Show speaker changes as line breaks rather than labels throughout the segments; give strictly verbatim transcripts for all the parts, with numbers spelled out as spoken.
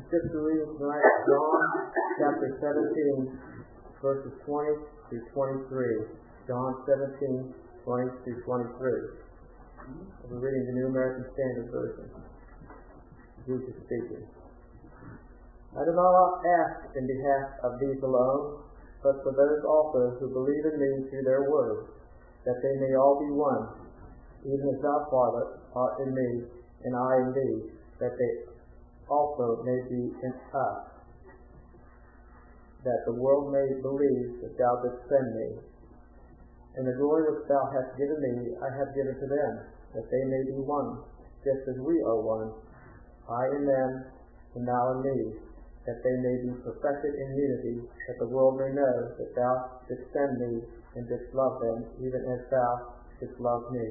scripture reading tonight is John chapter seventeen, verses twenty through twenty-three. John seventeen, twenty through twenty-three. We're reading the New American Standard Version. Jesus speaking. I do not ask in behalf of these alone, but for those also who believe in me through their word, that they may all be one, even as thou, Father, art in me, and I in thee, that they also may be in us, that the world may believe that thou didst send me. And the glory which thou hast given me, I have given to them, that they may be one, just as we are one, I in them, and thou in me, that they may be perfected in unity, that the world may know that thou didst send me, and didst love them, even as thou didst love me.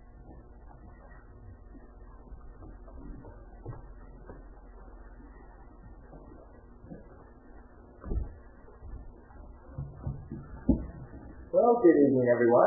Well, good evening, everyone.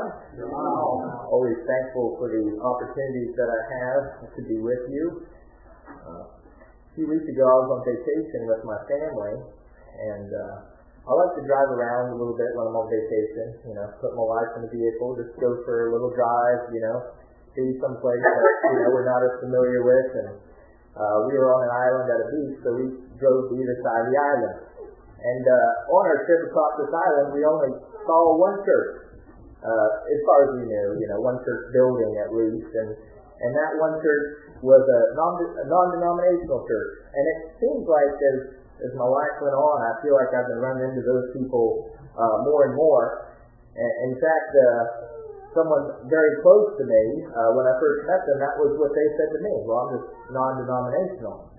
Wow. Always thankful for the opportunities that I have to be with you. Uh, a few weeks ago, I was on vacation with my family, and uh, I like to drive around a little bit when I'm on vacation. You know, put my wife in the vehicle, just go for a little drive. You know, see some place that you know we're not as familiar with, and uh, we were on an island at a beach, so we drove to either side of the island. And uh, on our trip across this island, we only saw one church, uh, as far as we knew, you know, one church building at least, and and that one church was a, non, a non-denominational church. And it seems like as as my life went on, I feel like I've been running into those people uh, more and more. And in fact, uh, someone very close to me, uh, when I first met them, that was what they said to me. Well, I'm just non-denominational.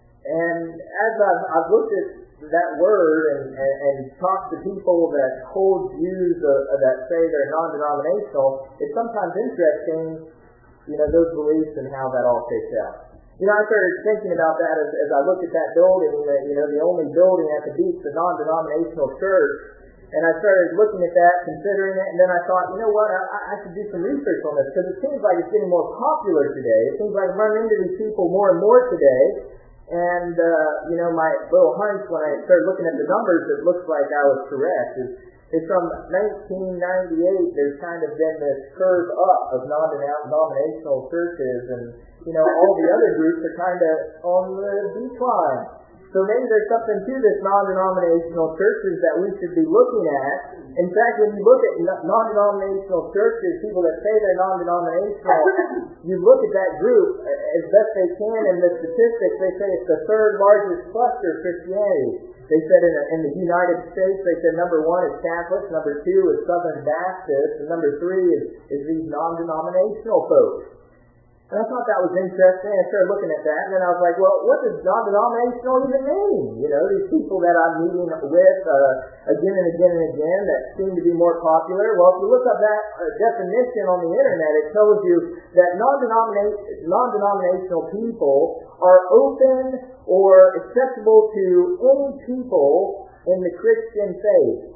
And as I've, I've looked at that word and, and, and talk to people that hold views of, of that say they're non-denominational, it's sometimes interesting, you know, those beliefs and how that all shakes out. You know, I started thinking about that as, as I looked at that building, that, you know, the only building at the beach, the non-denominational church, and I started looking at that, considering it, and then I thought, you know what, I, I should do some research on this, because it seems like it's getting more popular today. It seems like I'm running into these people more and more today. And, uh, you know, my little hunch when I started looking at the numbers, it looks like I was correct. Is, is from nineteen ninety-eight, there's kind of been this curve up of non-denominational churches, and, you know, all the other groups are kind of on the decline. So maybe there's something to this non-denominational churches that we should be looking at. In fact, when you look at non-denominational churches, people that say they're non-denominational, you look at that group as best they can in the statistics, they say it's the third largest cluster of Christianity. They said in, in the United States, they said number one is Catholics, number two is Southern Baptists, and number three is, is these non-denominational folks. And I thought that was interesting. I started looking at that, and then I was like, well, what does non-denominational even mean? You know, these people that I'm meeting with uh, again and again and again that seem to be more popular. Well, if you look up that uh, definition on the internet, it tells you that non-denomination, non-denominational people are open or acceptable to any people in the Christian faith.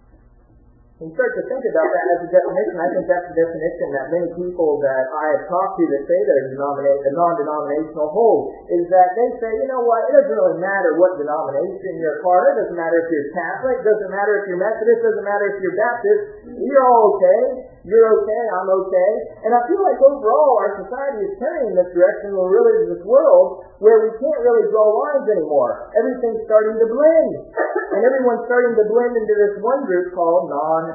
When you start to think about that as a definition, I think that's the definition that many people that I have talked to that say they're a non-denominational hold, is that they say, you know what, it doesn't really matter what denomination you're part of. It doesn't matter if you're Catholic, it doesn't matter if you're Methodist, it doesn't matter if you're Baptist. You're all okay. You're okay, I'm okay. And I feel like overall our society is turning in this direction where we're really in this world where we can't really draw lines anymore. Everything's starting to blend. And everyone's starting to blend into this one group called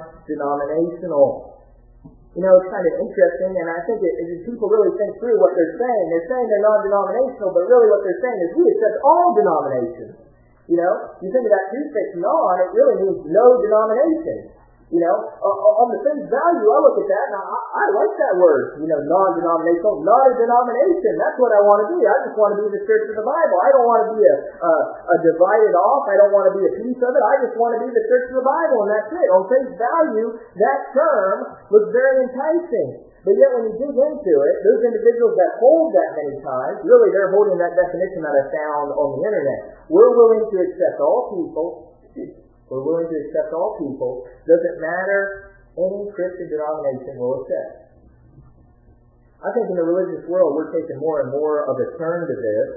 non-denominational. You know, it's kind of interesting, and I think it, it, people really think through what they're saying. They're saying they're non-denominational, but really what they're saying is we accept all denominations. You know, you think of that prefix non, it really means no denomination. You know, uh, on the face value, I look at that, and I, I like that word, you know, non-denominational, not a denomination. That's what I want to be. I just want to be the church of the Bible. I don't want to be a, a, a divided off. I don't want to be a piece of it. I just want to be the church of the Bible, and that's it. On face value, that term looks very enticing. But yet when you dig into it, those individuals that hold that many times, really they're holding that definition that I found on the internet. We're willing to accept all people. We're willing to accept all people. Doesn't matter, any Christian denomination will accept. I think in the religious world we're taking more and more of a turn to this,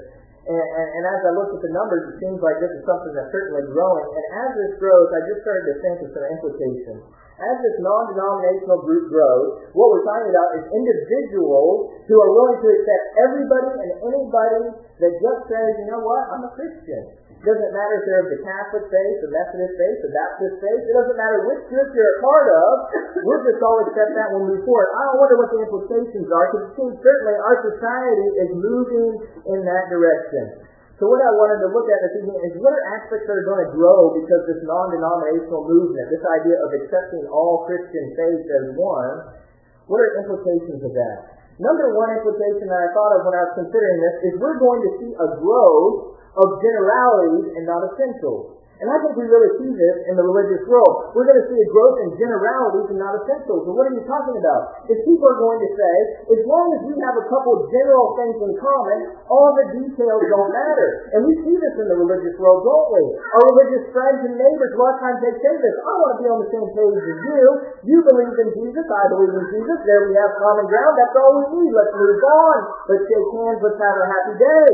And, and, and as I look at the numbers, it seems like this is something that's certainly growing. And as this grows, I just started to think of some implications. As this non-denominational group grows, what we're talking about is individuals who are willing to accept everybody and anybody that just says, you know what, I'm a Christian. It doesn't matter if they're of the Catholic faith, the Methodist faith, the Baptist faith. It doesn't matter which group you're a part of. We'll just all accept that when we move forward. I wonder what the implications are, because it seems certainly our society is moving in that direction. So what I wanted to look at this evening is what are aspects that are going to grow because of this non-denominational movement, this idea of accepting all Christian faiths as one. What are implications of that? Number one implication that I thought of when I was considering this is we're going to see a growth of generalities and not essentials. And I think we really see this in the religious world. We're going to see a growth in generalities and not essentials. And what are you talking about? Is people are going to say, as long as we have a couple of general things in common, all the details don't matter. And we see this in the religious world, don't we? Our religious friends and neighbors, a lot of times they say this, I want to be on the same page as you. You believe in Jesus, I believe in Jesus. There we have common ground. That's all we need. Let's move on. Let's shake hands. Let's have a happy day.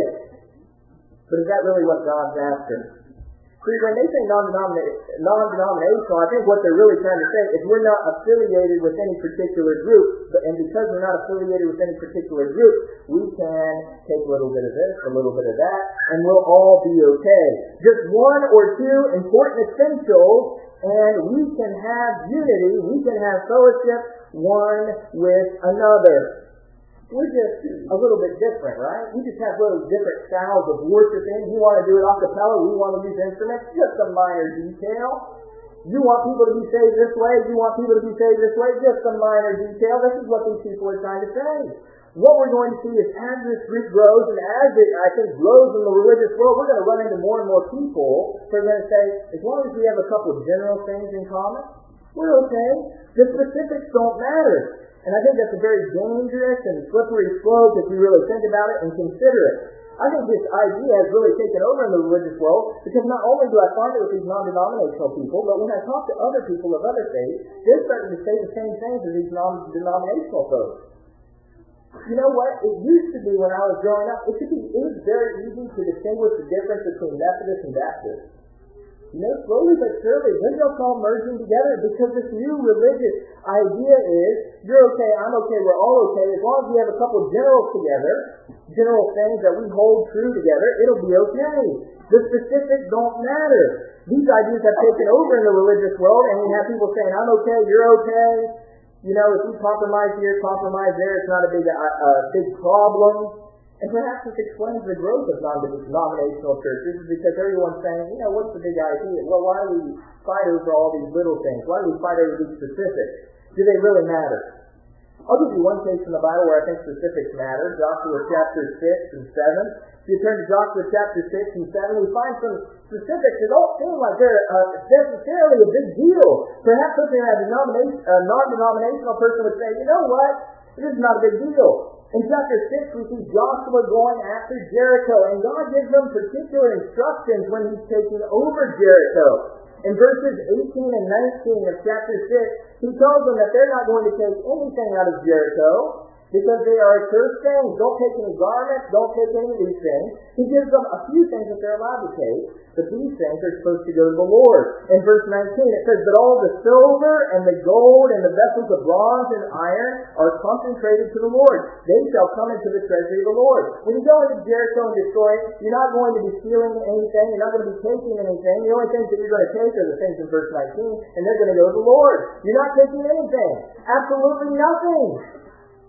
But is that really what God's after? See, when they say non-denominational, I think what they're really trying to say is we're not affiliated with any particular group, but, and because we're not affiliated with any particular group, we can take a little bit of this, a little bit of that, and we'll all be okay. Just one or two important essentials, and we can have unity, we can have fellowship one with another. We're just a little bit different, right? We just have little different styles of worshiping. You want to do it a cappella, we want to use instruments, just a minor detail. You want people to be saved this way, you want people to be saved this way, just a minor detail. This is what these people are trying to say. What we're going to see is as this group grows, and as it, I think, grows in the religious world, we're going to run into more and more people who are going to say, as long as we have a couple of general things in common, we're okay. The specifics don't matter. And I think that's a very dangerous and slippery slope if you really think about it and consider it. I think this idea has really taken over in the religious world because not only do I find it with these non-denominational people, but when I talk to other people of other faiths, they're starting to say the same things as these non-denominational folks. You know what? It used to be when I was growing up, it could be it was very easy to distinguish the difference between Methodist and Baptist. You know, slowly but surely, then they'll all merging together because this new religious idea is, you're okay, I'm okay, we're all okay. As long as we have a couple of generals together, general things that we hold true together, it'll be okay. The specifics don't matter. These ideas have taken over in the religious world, and we have people saying, I'm okay, you're okay. You know, if we compromise here, compromise there, it's not a big, uh, uh, big problem. And perhaps this explains the growth of non-denominational churches because everyone's saying, you know, what's the big idea? Well, why do we fight over all these little things? Why do we fight over these specifics? Do they really matter? I'll give you one case in the Bible where I think specifics matter. Joshua chapter six and seven. If you turn to Joshua chapter six and seven, we find some specifics that don't seem like they're uh, necessarily a big deal. Perhaps something that a, a non-denominational person would say, you know what? This is not a big deal. In chapter six, we see Joshua going after Jericho, and God gives them particular instructions when he's taking over Jericho. In verses eighteen and nineteen of chapter six, he tells them that they're not going to take anything out of Jericho because they are accursed things. Don't take any garments, don't take any of these things. He gives them a few things that they're allowed to take, but these things are supposed to go to the Lord. In verse nineteen, it says, but all the silver and the gold and the vessels of bronze and iron are consecrated to the Lord. They shall come into the treasury of the Lord. When you go into Jericho and destroy it, you're not going to be stealing anything. You're not going to be taking anything. The only things that you're going to take are the things in verse nineteen, and they're going to go to the Lord. You're not taking anything. Absolutely nothing.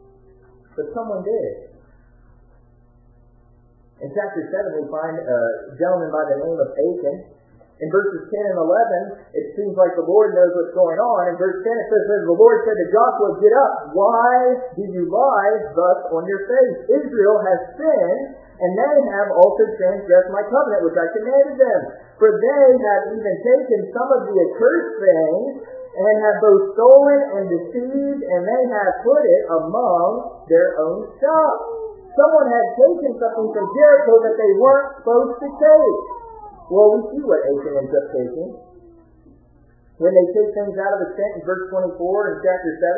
But someone did. In chapter seven, we find a gentleman by the name of Achan. In verses ten and eleven, it seems like the Lord knows what's going on. In verse ten, it says, the Lord said to Joshua, get up. Why do you lie thus on your face? Israel has sinned, and they have also transgressed my covenant, which I commanded them. For they have even taken some of the accursed things, and have both stolen and deceived, and they have put it among their own stuff. Someone had taken something from Jericho that they weren't supposed to take. Well, we see what Achan ends up taking. When they take things out of the tent in verse twenty-four in chapter seven,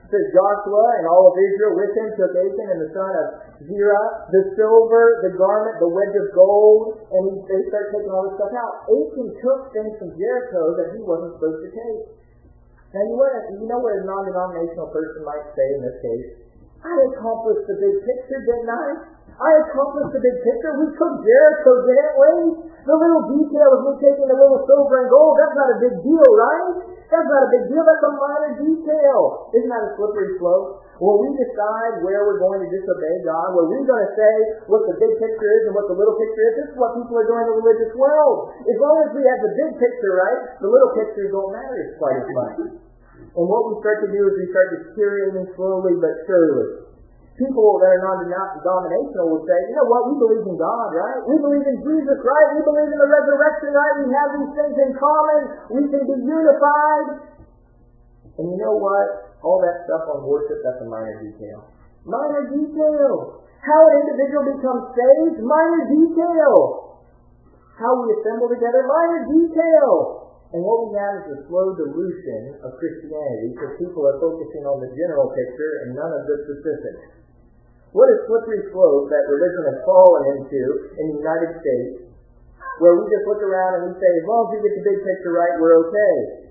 It says Joshua and all of Israel with him took Achan and the son of Zerah, the silver, the garment, the wedge of gold, and he, they start taking all this stuff out. Achan took things from Jericho that he wasn't supposed to take. Now you, what, you know what a non-denominational person might say in this case? I accomplished the big picture, didn't I? I accomplished the big picture. We took Jericho, didn't we? The little detail of me taking a little silver and gold, that's not a big deal, right? That's not a big deal. That's a minor detail. Isn't that a slippery slope? When we decide where we're going to disobey God, where we're going to say what the big picture is and what the little picture is, this is what people are doing in the religious world. As long as we have the big picture right, the little pictures don't matter quite as much. And what we start to do is we start deteriorating slowly but surely. People that are non-denominational will say, you know what, we believe in God, right? We believe in Jesus, right? We believe in the resurrection, right? We have these things in common. We can be unified. And you know what? All that stuff on worship, that's a minor detail. Minor detail. How an individual becomes saved, minor detail. How we assemble together, minor detail. And what we have is a slow dilution of Christianity because people are focusing on the general picture and none of the specifics. What a slippery slope that religion has fallen into in the United States, where we just look around and we say, as long as we get the big picture right, we're okay.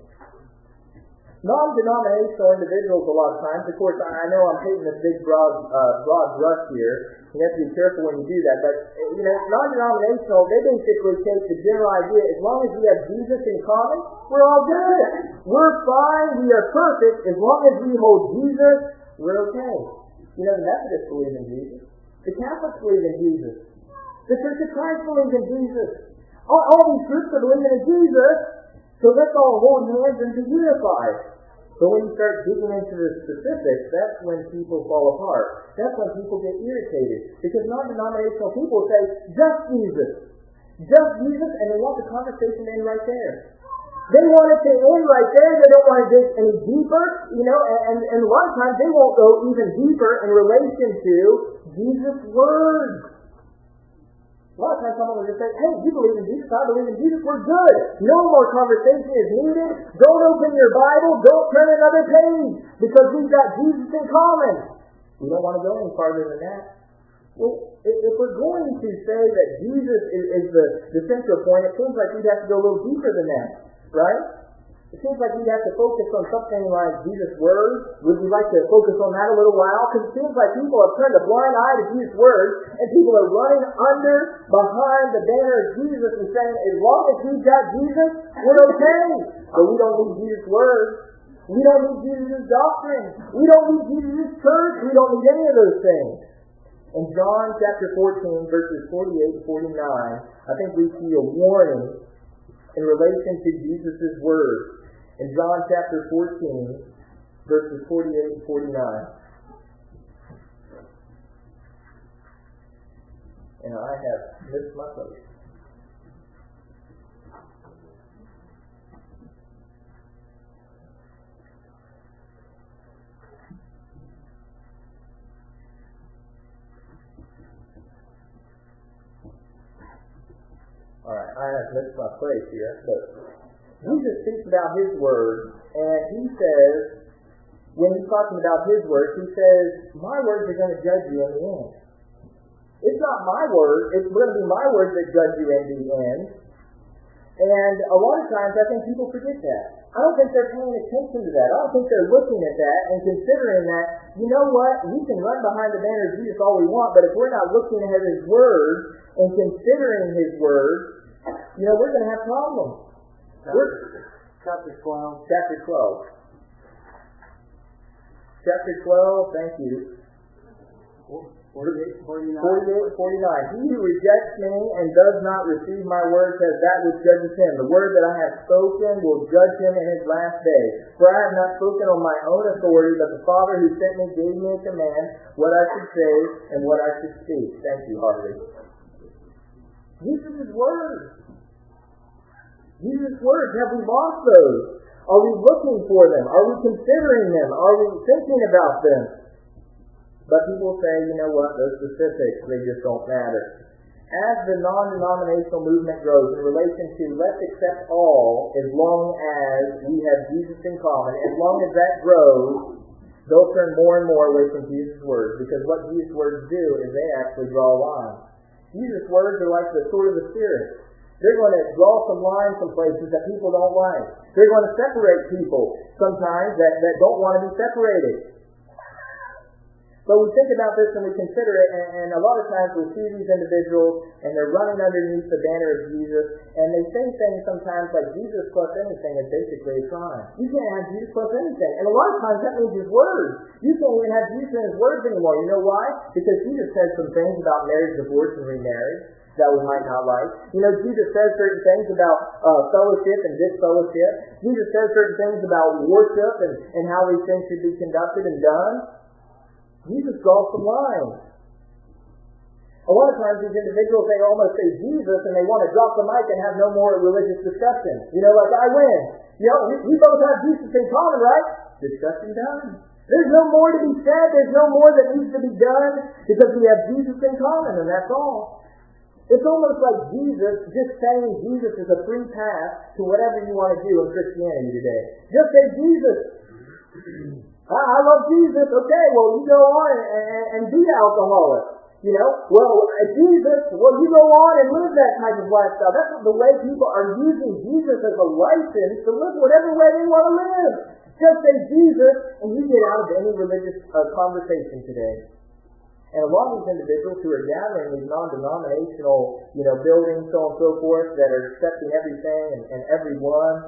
Non-denominational individuals a lot of times, of course, I know I'm taking this big broad uh, broad brush here. You have to be careful when you do that. But, you know, non-denominational, they basically take the general idea, as long as we have Jesus in common, we're all good. We're fine. We are perfect. As long as we hold Jesus, we're okay. You know, the Methodists believe in Jesus. The Catholics believe in Jesus. The Church of Christ believes in Jesus. All, all these groups are believing in Jesus, so let's all hold hands and be unified. But when you start digging into the specifics, that's when people fall apart. That's when people get irritated. Because non-denominational people say, just Jesus. Just Jesus, and they want the conversation to end right there. They want it to end right there. They don't want to dig any deeper, you know, and, and a lot of times they won't go even deeper in relation to Jesus' words. A lot of times someone will just say, hey, you believe in Jesus, I believe in Jesus, we're good. No more conversation is needed. Don't open your Bible. Don't turn another page because we've got Jesus in common. We don't want to go any farther than that. Well, if we're going to say that Jesus is, is the, the central point, it seems like we'd have to go a little deeper than that, right? It seems like we'd have to focus on something like Jesus' Word. Would we like to focus on that a little while? Because it seems like people have turned a blind eye to Jesus' Word, and people are running under, behind the banner of Jesus and saying, as long as we've got Jesus, we're okay. But we don't need Jesus' Word. We don't need Jesus' doctrine. We don't need Jesus' church. We don't need any of those things. In John chapter fourteen, verses forty-eight and forty-nine, I think we see a warning in relation to Jesus' words. In John chapter fourteen, verses forty-eight and forty-nine. And I have missed my place. Alright, I have missed my place here, but Jesus speaks about His Word, and He says, when He's talking about His Word, He says, my words are going to judge you in the end. It's not my word, it's going to be my words that judge you in the end. And a lot of times I think people forget that. I don't think they're paying attention to that. I don't think they're looking at that and considering that, you know what, we can run behind the banner of Jesus all we want, but if we're not looking at His Word and considering His Word, you know, we're going to have problems.
Chapter twelve.
Chapter twelve. Chapter twelve, thank you.
forty-eight, forty-nine.
forty-eight, forty-nine. He who rejects me and does not receive my word says that which judges him. The word that I have spoken will judge him in his last day. For I have not spoken on my own authority, but the Father who sent me gave me a command what I should say and what I should speak. Thank you, Harvey. Jesus' word. Jesus' words, have we lost those? Are we looking for them? Are we considering them? Are we thinking about them? But people say, you know what, those specifics, they just don't matter. As the non-denominational movement grows in relation to let's accept all as long as we have Jesus in common, as long as that grows, they'll turn more and more away from Jesus' words, because what Jesus' words do is they actually draw a line. Jesus' words are like the sword of the Spirit. They're going to draw some lines from places that people don't like. They're going to separate people sometimes that, that don't want to be separated. So we think about this and we consider it, and, and a lot of times we'll see these individuals and they're running underneath the banner of Jesus, and they say things sometimes like Jesus plus anything is basically a crime. You can't have Jesus plus anything. And a lot of times that means his words. You can't even have Jesus in his words anymore. You know why? Because Jesus says some things about marriage, divorce, and remarriage that we might not like. You know, Jesus says certain things about uh, fellowship and disfellowship. Jesus says certain things about worship and, and how these things should be conducted and done. Jesus draws some lines. A lot of times these individuals, they almost say Jesus and they want to drop the mic and have no more religious discussion. You know, like, I win. You know, we, we both have Jesus in common, right? Discussion done. There's no more to be said. There's no more that needs to be done because we have Jesus in common, and that's all. It's almost like Jesus, just saying Jesus is a free pass to whatever you want to do in Christianity today. Just say Jesus. I love Jesus. Okay, well, you go on and, and, and be alcoholic. You know, well, Jesus, well, you go on and live that type of lifestyle. That's the way people are using Jesus as a license to live whatever way they want to live. Just say Jesus, and you get out of any religious uh, conversation today. And a lot of these individuals who are gathering these non-denominational, you know, buildings, so on and so forth, that are accepting everything and, and everyone,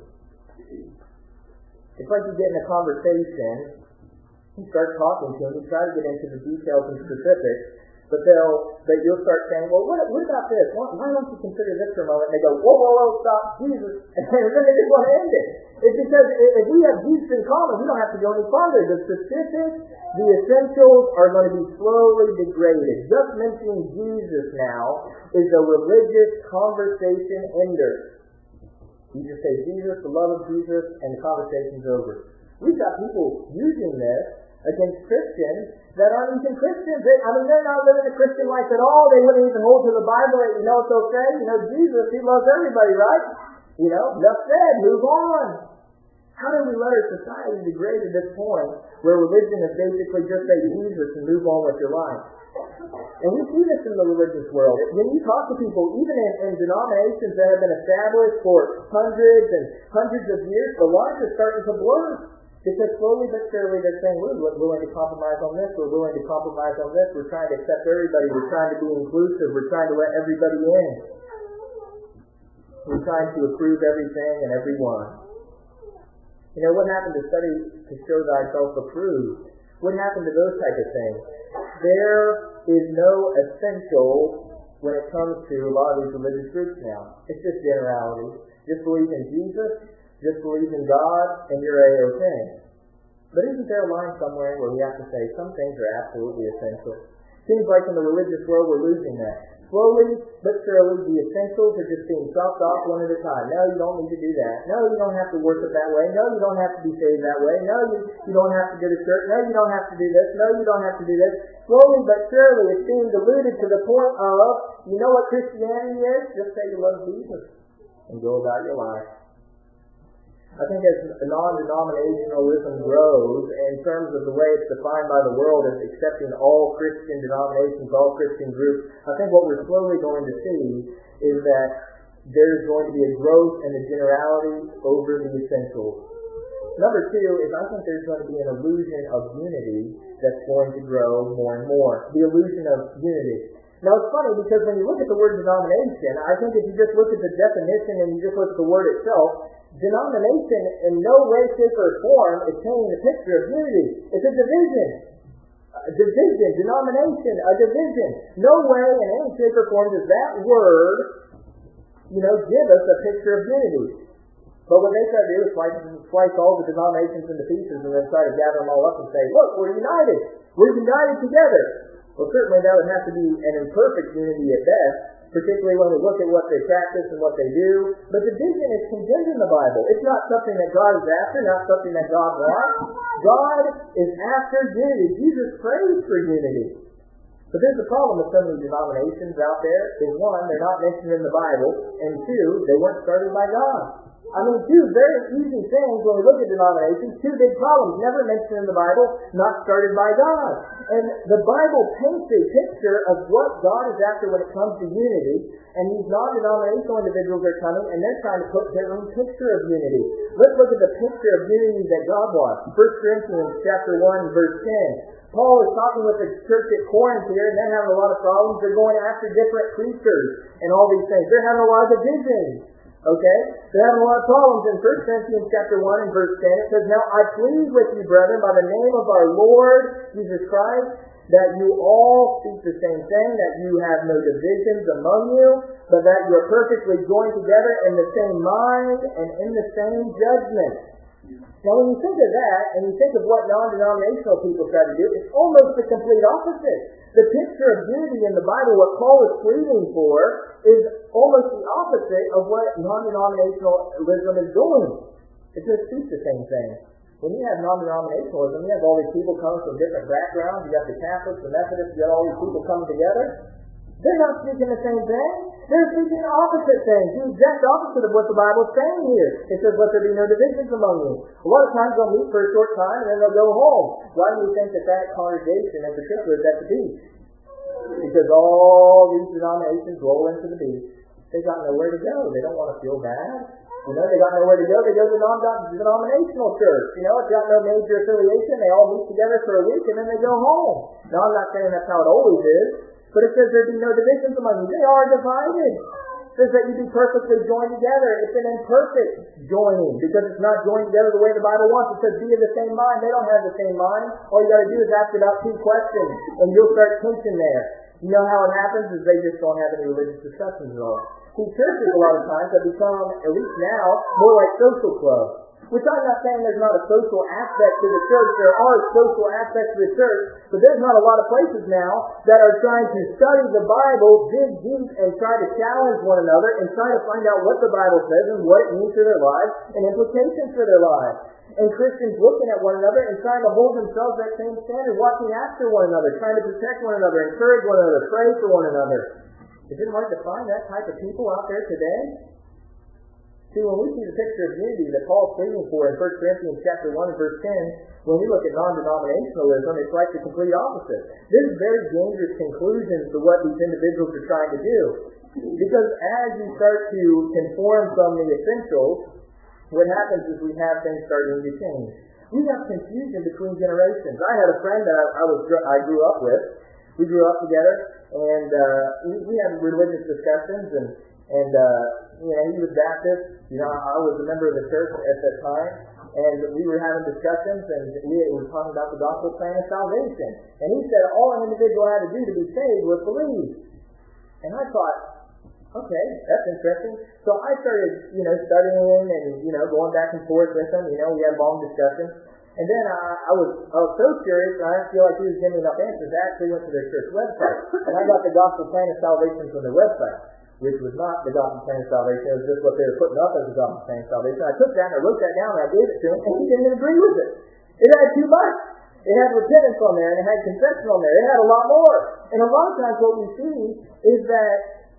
it's like you get in a conversation, you start talking to them, you try to get into the details and specifics, but they'll, but you'll start saying, well, what, what about this? Why, why don't you consider this for a moment? And they go, whoa, whoa, whoa, stop, Jesus. And then they just want to end it. It's because if we have Jesus in common, we don't have to go any farther. The specifics, the essentials are going to be slowly degraded. Just mentioning Jesus now is a religious conversation ender. You just say Jesus, the love of Jesus, and the conversation's over. We've got people using this against Christians that aren't even Christians. They, I mean, they're not living a Christian life at all. They wouldn't even hold to the Bible that, you know, it's okay. You know, Jesus, he loves everybody, right? You know, enough said, move on. How do we let our society degrade to this point where religion is basically just say Jesus and move on with your life? And we see this in the religious world. When you talk to people, even in, in denominations that have been established for hundreds and hundreds of years, the lines are starting to blur. Because slowly but surely they're saying, we're willing to compromise on this, we're willing to compromise on this, we're trying to accept everybody, we're trying to be inclusive, we're trying to let everybody in. We're trying to approve everything and everyone. You know, what happened to study to show thyself approved? What happened to those type of things? There is no essential when it comes to a lot of these religious groups now. It's just generality. Just believe in Jesus, just believe in God, and you're A-okay. But isn't there a line somewhere where we have to say some things are absolutely essential? Seems like in the religious world we're losing that. Slowly but surely the essentials are just being chopped off one at a time. No, you don't need to do that. No, you don't have to worship that way. No, you don't have to be saved that way. No, you, you don't have to go to church. No, you don't have to do this. No, you don't have to do this. Slowly but surely it's being diluted to the point of, you know what Christianity is? Just say you love Jesus and go about your life. I think as non-denominationalism grows, in terms of the way it's defined by the world as accepting all Christian denominations, all Christian groups, I think what we're slowly going to see is that there's going to be a growth in the generality over the essentials. Number two is I think there's going to be an illusion of unity that's going to grow more and more. The illusion of unity. Now it's funny because when you look at the word denomination, I think if you just look at the definition and you just look at the word itself, denomination in no way, shape, or form is painting the picture of unity. It's a division. A division, denomination, a division. No way in any shape or form does that word, you know, give us a picture of unity. But what they try to do is slice, slice all the denominations into pieces and then try to gather them all up and say, look, we're united. We're united together. Well, certainly that would have to be an imperfect unity at best, particularly when we look at what they practice and what they do. But division is condemned in the Bible. It's not something that God is after, not something that God wants. God is after unity. Jesus prays for unity. But there's a problem with some of these denominations out there. Is one, they're not mentioned in the Bible, and two, they weren't started by God. I mean, two very easy things when we look at denominations, two big problems, never mentioned in the Bible, not started by God. And the Bible paints a picture of what God is after when it comes to unity, and these non-denominational individuals are coming, and they're trying to put their own picture of unity. Let's look at the picture of unity that God wants. First Corinthians chapter one, verse ten. Paul is talking with the church at Corinth here, and they're having a lot of problems. They're going after different preachers and all these things. They're having a lot of divisions. Okay? They're having a lot of problems. In First Corinthians chapter one and verse ten, it says, "Now I plead with you, brethren, by the name of our Lord Jesus Christ, that you all speak the same thing, that you have no divisions among you, but that you are perfectly joined together in the same mind and in the same judgment." Now when you think of that, and you think of what non-denominational people try to do, it's almost the complete opposite. The picture of unity in the Bible, what Paul is pleading for, is almost the opposite of what non-denominationalism is doing. It just speaks the same thing. When you have non-denominationalism, you have all these people coming from different backgrounds. You got the Catholics, the Methodists, you got all these people coming together. They're not speaking the same thing. They're speaking the opposite thing, the exact opposite of what the Bible is saying here. It says, "Let there be no divisions among you." A lot of times they'll meet for a short time and then they'll go home. Why do you think that that congregation in particular is at the beach? Because all these denominations roll into the beach. They got nowhere to go. They don't want to feel bad. You know, they got nowhere to go. They go to non-denominational church. You know, it's got no major affiliation. They all meet together for a week and then they go home. Now, I'm not saying that's how it always is, but it says there be no divisions among you. They are divided. It says that you be perfectly joined together. It's an imperfect joining because it's not joined together the way the Bible wants. It says be of the same mind. They don't have the same mind. All you got to do is ask about two questions and you'll start tension there. You know how it happens is they just don't have any religious discussions at all. See, churches a lot of times have become, at least now, more like social clubs. Which I'm not saying there's not a social aspect to the church. There are social aspects to the church. But there's not a lot of places now that are trying to study the Bible, dig deep, and try to challenge one another and try to find out what the Bible says and what it means for their lives and implications for their lives. And Christians looking at one another and trying to hold themselves that same standard, watching after one another, trying to protect one another, encourage one another, pray for one another. Is it hard to find that type of people out there today? See, when we see the picture of unity that Paul's pleading for in First Corinthians chapter one and verse ten, when we look at non-denominationalism, it's like the complete opposite. This is very dangerous conclusions to what these individuals are trying to do. Because as you start to conform from the essentials, what happens is we have things starting to change. We have confusion between generations. I had a friend that I, I was I grew up with. We grew up together, and uh, we, we had religious discussions, and and uh, you know, he was Baptist. You know, I was a member of the church at that time, and we were having discussions, and we were talking about the gospel plan of salvation. And he said all an individual had to do to be saved was believe. And I thought, okay, that's interesting. So I started, you know, studying and, you know, going back and forth with him. You know, we had long discussions. And then I, I was I was so curious, and I didn't feel like he was giving me enough answers. I actually went to their church website, and I got the gospel plan of salvation from their website, which was not the gospel plan of salvation. It was just what they were putting up as the gospel plan of salvation. I took that and I wrote that down and I gave it to him, and he didn't agree with it. It had too much. It had repentance on there, and it had confession on there. It had a lot more. And a lot of times what we see is that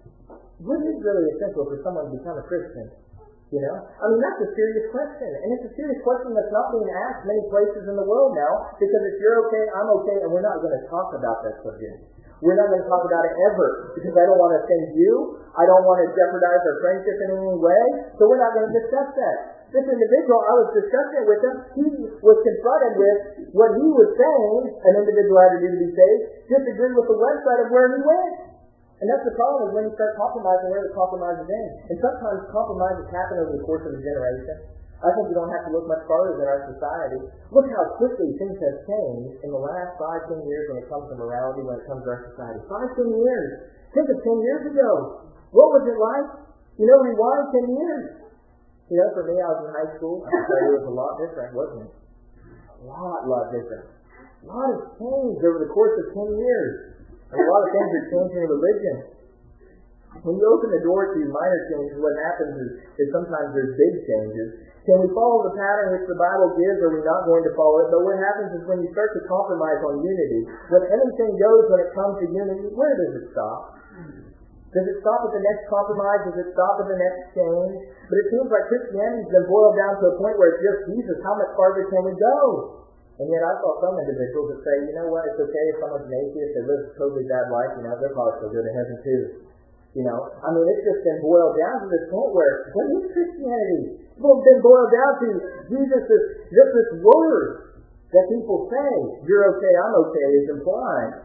what is really essential for someone to become a Christian? You know? I mean, that's a serious question. And it's a serious question that's not being asked many places in the world now, because if you're okay, I'm okay, and we're not going to talk about that subject. We're not going to talk about it ever, because I don't want to offend you. I don't want to jeopardize our friendship in any way, so we're not going to discuss that. This individual, I was discussing it with him, he was confronted with what he was saying an individual had to do to be saved, disagreed with the website of where he went. And that's the problem, is when you start compromising where the compromise is in. And sometimes compromises happen over the course of a generation. I think you don't have to look much farther than our society. Look how quickly things have changed in the last five, ten years when it comes to morality, when it comes to our society. Five, ten years. Think of ten years ago. What was it like? You know, rewind ten years. You know, for me, I was in high school. I can tell you it was a lot different, wasn't it? A lot, lot different. A lot has changed over the course of ten years. And a lot of things are changing in religion. When you open the door to minor changes, what happens is, is sometimes there's big changes. Can we follow the pattern which the Bible gives, or are we not going to follow it? But what happens is when you start to compromise on unity, when anything goes when it comes to unity, where does it stop? Does it stop at the next compromise? Does it stop at the next change? But it seems like Christianity's been boiled down to a point where it's just Jesus. How much farther can we go? And yet I saw some individuals that say, you know what, it's okay if someone's an atheist, they live a totally bad life, you know, they're probably still go to heaven too. You know, I mean, it's just been boiled down to this point where, what is Christianity? People have been boiled down to Jesus is just this word that people say, you're okay, I'm okay, is implied.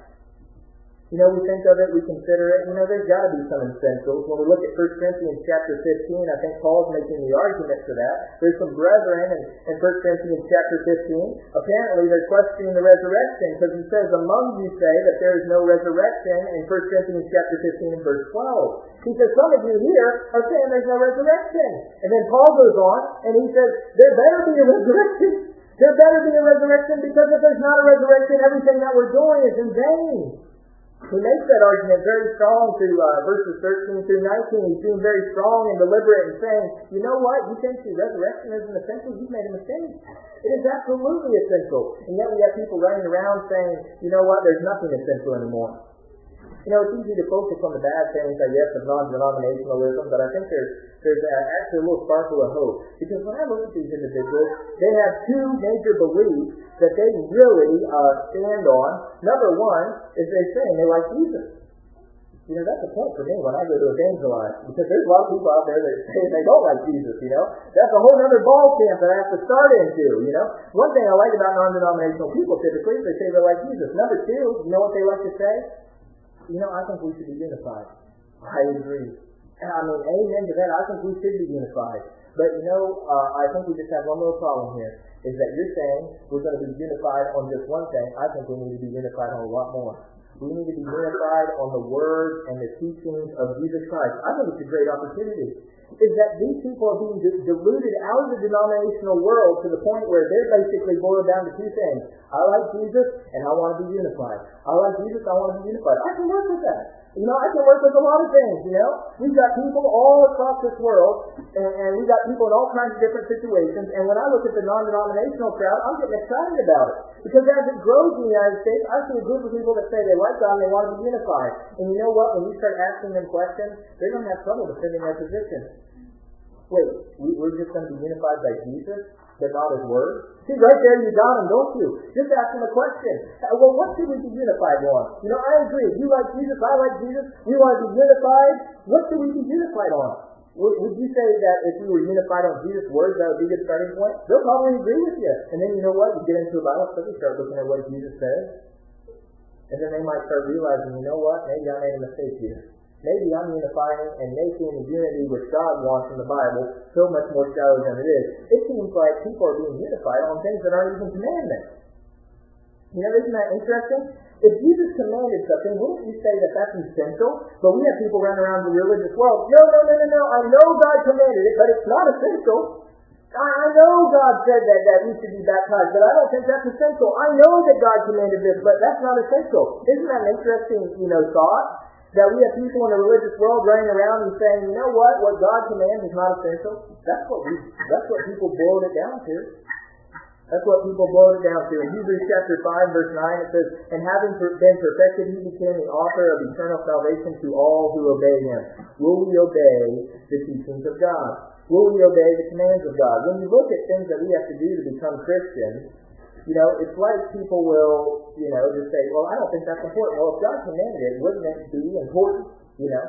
You know, we think of it, we consider it, you know, there's got to be some essentials. When we look at First Corinthians chapter fifteen, I think Paul's making the argument for that. There's some brethren in, in First Corinthians chapter fifteen. Apparently, they're questioning the resurrection because he says, among you say that there is no resurrection in First Corinthians chapter fifteen and verse twelve. He says, some of you here are saying there's no resurrection. And then Paul goes on and he says, there better be a resurrection. There better be a resurrection because if there's not a resurrection, everything that we're doing is in vain. He makes that argument very strong through uh, verses thirteen through nineteen. He's being very strong and deliberate and saying, you know what, you think the resurrection isn't essential? You've made a mistake. It is absolutely essential. And yet we have people running around saying, you know what, there's nothing essential anymore. You know, it's easy to focus on the bad things, I guess, of non-denominationalism, but I think there's there's actually a little sparkle of hope. Because when I look at these individuals, they have two major beliefs that they really uh, stand on. Number one is they say they like Jesus. You know, that's a point for me when I go to evangelize, because there's a lot of people out there that say they don't like Jesus, you know. That's a whole other ball camp that I have to start into, you know. One thing I like about non-denominational people typically is they say they like Jesus. Number two, you know what they like to say? You know, I think we should be unified. I agree. And I mean, amen to that. I think we should be unified. But, you know, uh, I think we just have one little problem here, is that you're saying we're going to be unified on just one thing. I think we need to be unified on a lot more. We need to be unified on the Word and the teachings of Jesus Christ. I think it's a great opportunity. Is that these people are being de- deluded out of the denominational world to the point where they're basically boiled down to two things. I like Jesus, and I want to be unified. I like Jesus, I want to be unified. I can work with that. You know, I can work with a lot of things, you know. We've got people all across this world, and, and we've got people in all kinds of different situations, and when I look at the non-denominational crowd, I'm getting excited about it. Because as it grows in the United States, I see a group of people that say they like God and they want to be unified. And you know what? When you start asking them questions, they're going to have trouble defending their position. Wait, we, we're just going to be unified by Jesus, but not His Word? See, right there you got him, don't you? Just ask him a question. Uh, well, what should we be unified on? You know, I agree. You like Jesus, I like Jesus. We want to be unified. What should we be unified on? Would, would you say that if we were unified on Jesus' words, that would be a good starting point? They'll probably agree with you. And then you know what? You get into a Bible study, start looking at what Jesus says. And then they might start realizing, you know what? Maybe I made a mistake here. Maybe I'm unifying and making the unity which God wants in the Bible so much more shallow than it is. It seems like people are being unified on things that aren't even commandments. You know, isn't that interesting? If Jesus commanded something, wouldn't you say that that's essential? But we have people running around the religious world. No, no, no, no, no. I know God commanded it, but it's not essential. I know God said that, that we should be baptized, but I don't think that's essential. I know that God commanded this, but that's not essential. Isn't that an interesting, you know, thought? That we have people in the religious world running around and saying, you know what, what God commands is not essential. That's what we, that's what people boiled it down to. That's what people boiled it down to. In Hebrews chapter five, verse nine, it says, and having been perfected, He became the author of eternal salvation to all who obey Him. Will we obey the teachings of God? Will we obey the commands of God? When you look at things that we have to do to become Christians, you know, it's like people will, you know, just say, well, I don't think that's important. Well, if God commanded it, wouldn't it be important? You know?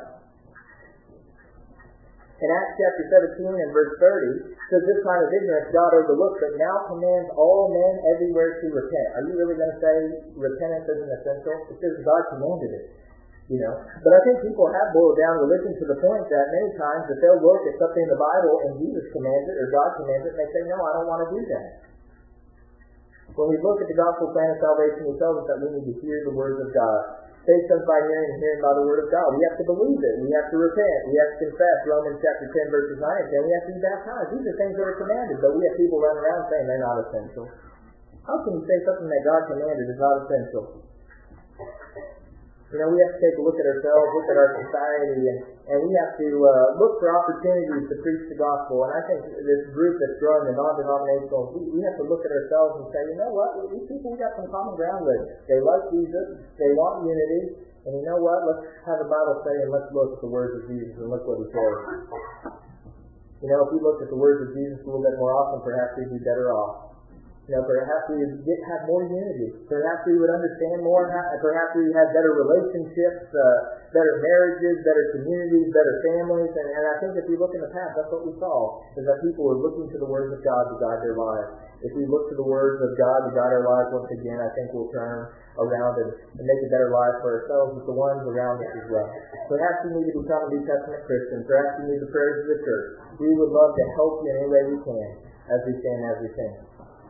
In Acts chapter seventeen and verse thirty, says this kind of ignorance God overlooks, but now commands all men everywhere to repent. Are you really going to say repentance isn't essential? It says God commanded it. You know? But I think people have boiled down religion to the point that many times that they'll look at something in the Bible and Jesus commands it or God commands it and they say, no, I don't want to do that. When we look at the gospel plan of salvation, He tells us that we need to hear the words of God. Faith comes by hearing and hearing by the word of God. We have to believe it. We have to repent. We have to confess. Romans chapter ten, verses nine and ten. We have to be baptized. These are things that are commanded, but we have people running around saying they're not essential. How can you say something that God commanded is not essential? You know, we have to take a look at ourselves, look at our society, and, and we have to uh, look for opportunities to preach the gospel. And I think this group that's growing, the non-denominational, we, we have to look at ourselves and say, you know what, these people we got some common ground with. They like Jesus, they want unity, And you know what? Let's have a Bible study and let's look at the words of Jesus and look what he says. You know, if we looked at the words of Jesus a little bit more often, perhaps we'd be better off. You know, perhaps we would get, have more unity. Perhaps we would understand more. Perhaps we would have better relationships, uh, better marriages, better communities, better families. And, and I think if we look in the past, that's what we saw, is that people were looking to the words of God to guide their lives. If we look to the words of God to guide our lives once again, I think we'll turn around and, and make a better life for ourselves and the ones around us as well. Perhaps we need to become a New Testament Christian. Perhaps we need the prayers of the church. We would love to help you in any way we can as we stand, as we sing.